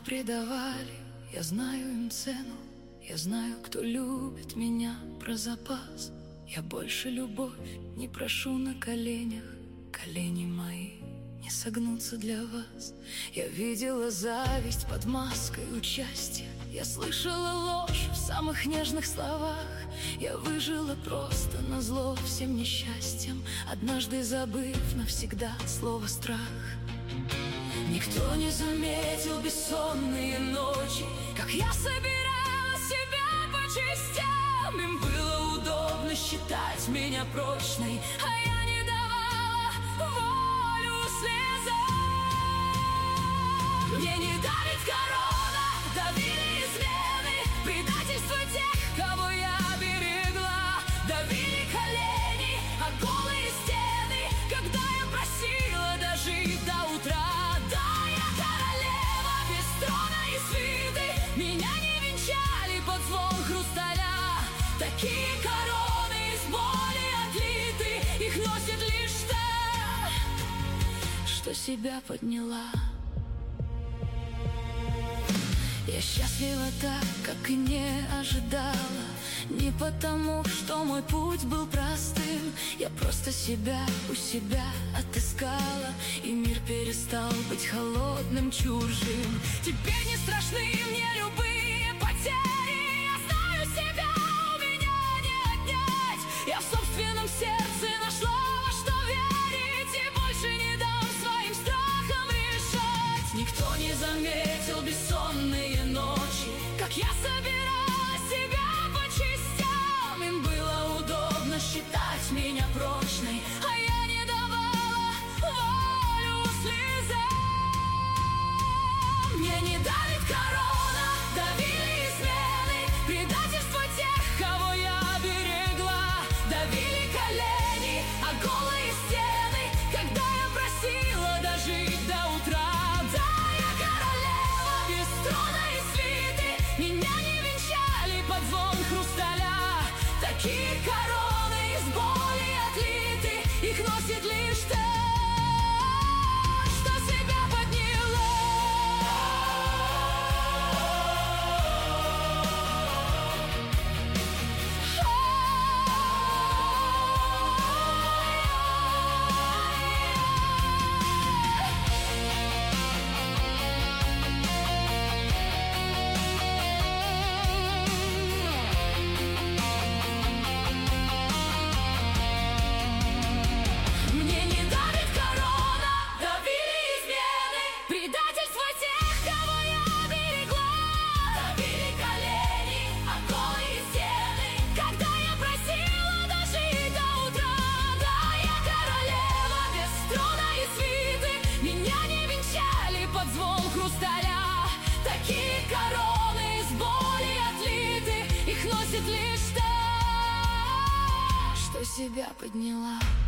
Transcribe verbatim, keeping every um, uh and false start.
предавали, я знаю им цену. Я знаю, кто любит меня про запас. Я больше любовь не прошу на коленях. Колени мои не согнутся для вас. Я видела зависть под маской участия. Я слышала ложь в самых нежных словах. Я выжила просто назло всем несчастьям, однажды забыв навсегда слово «страх». Никто не заметил бессонные ночи, как я собирала себя по частям. Им было удобно считать меня прочной, а я не давала волю слезам. Мне не давит корона, давили измены, предательство тех, кого я берегла. Давили колени, а голые стены, когда я просила дожить до утра. Да, я королева без трона и свиты, меня не венчали под звон хрусталя. Такие короны из боли отлиты, их носит лишь та, что себя подняла. Я счастлива так, как и не ожидала. Не потому, что мой путь был простым. Я просто себя у себя отыскала, и мир перестал быть холодным, чужим. Теперь не страшны мне любые потери. Я знаю себя, у меня не отнять. Я в собственном сердце нашла, во что верить, и больше не дам своим страхам решать. Никто не заметил бессонные ночи, как я собирала себя по частям. Им было удобно считать меня прочной, а я не давала волю слезам. Мне не давит корона, давили измены, предательство тех, кого я берегла. Давили колени, а голые стены, когда я просила дожить до утра. Да, я королева без трона и свиты, меня не венчали под звон хрусталя. Такие короны из боли отлиты, их носит лишь та, что себя подняла. Мне не давит корона, давили измены, предательство тех, кого я берегла. Давили колени, а голые стены, когда я просила дожить до утра. Да, я королева без трона и свиты, меня не венчали под звон хрусталя. Такие короны из боли отлиты, их носит лишь та, что себя подняла.